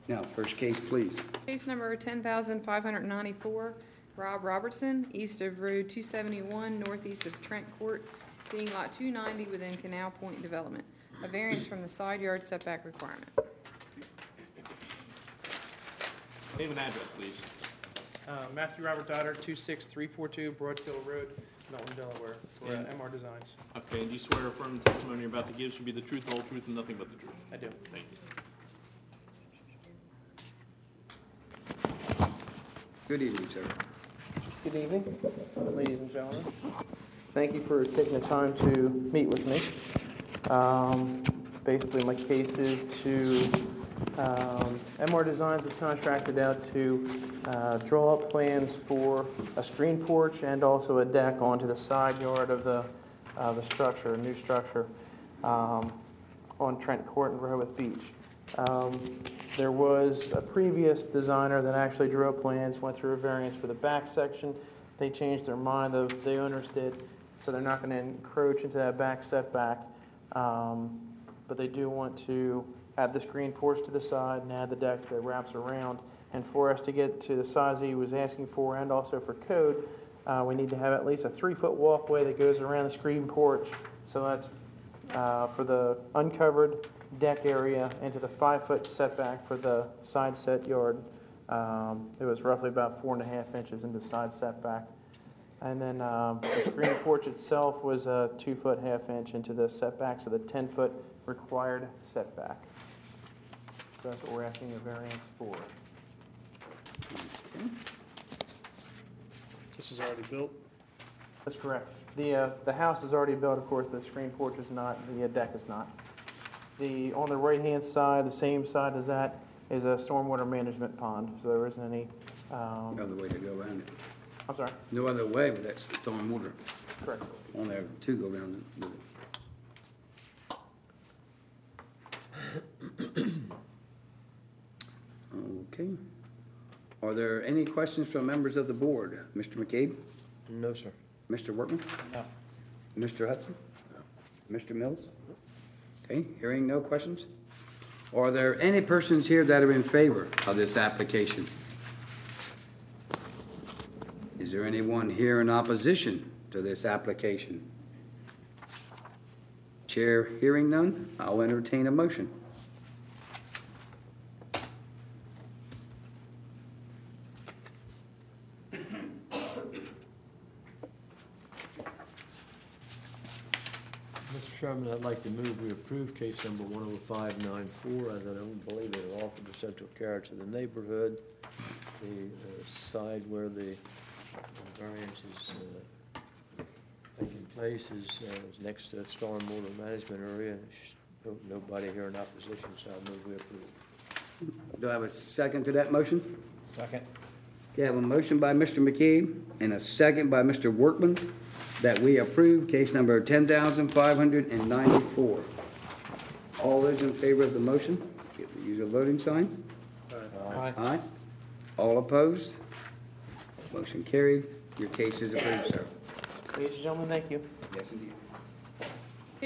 Now, first case, please. Case number 10,594, Rob Robertson, east of Road 271, northeast of Trent Court, being Lot 290 within Canal Point Development. A variance from the side yard setback requirement. Name and address, please. Matthew Robert Dotter, 26342 Broad Hill Road, Milton, Delaware, for MR Designs. Okay, and do you swear or affirm the testimony you're about to give should be the truth, the whole truth, and nothing but the truth? I do. Thank you. Good evening, sir. Good evening, ladies and gentlemen. Thank you for taking the time to meet with me. Basically, my case is to MR Designs was contracted out to draw up plans for a screen porch and also a deck onto the side yard of the structure, a new structure on Trent Court and Rehoboth Beach. There was a previous designer that actually drew up plans, went through a variance for the back section. They changed their mind, the owners did, so they're not going to encroach into that back setback. But they do want to add the screen porch to the side and add the deck that wraps around. And for us to get to the size he was asking for and also for code, we need to have at least a 3-foot walkway that goes around the screen porch. So that's for the uncovered deck area into the 5-foot setback for the side set yard. It was roughly about 4.5 inches into side setback. And then the screen porch itself was a 2-foot 1/2 inch into the setback, so the 10-foot required setback. So that's what we're asking a variance for. Okay. This is already built? That's correct. The house is already built, of course, the screen porch is not, the deck is not. On the right-hand side, the same side as that, is a stormwater management pond, so there isn't any, No other way to go around it. I'm sorry, No other way with that storm water correct. on there to go around it. Okay. Are there any questions from members of the board? Mr. McCabe? No, sir. Mr. Workman? No. Mr. Hudson? Mr. Mills? Okay, hearing no questions. Are there any persons here that are in favor of this application? Is there anyone here in opposition to this application? Chair hearing none, I'll entertain a motion. Mr. Chairman, I'd like to move we approve case number 10594 as I don't believe it will offer the central character of the neighborhood. The side where the variance is taking place is next to stormwater management area. Nobody here in opposition, so I move we approve. Do I have a second to that motion? Second. Okay, I have a motion by Mr. McCabe and a second by Mr. Workman that we approve case number 10,594. All those in favor of the motion, use a voting sign. Aye. Aye. All opposed? Motion carried. Your case is approved, sir. Ladies and gentlemen, thank you. Yes, indeed.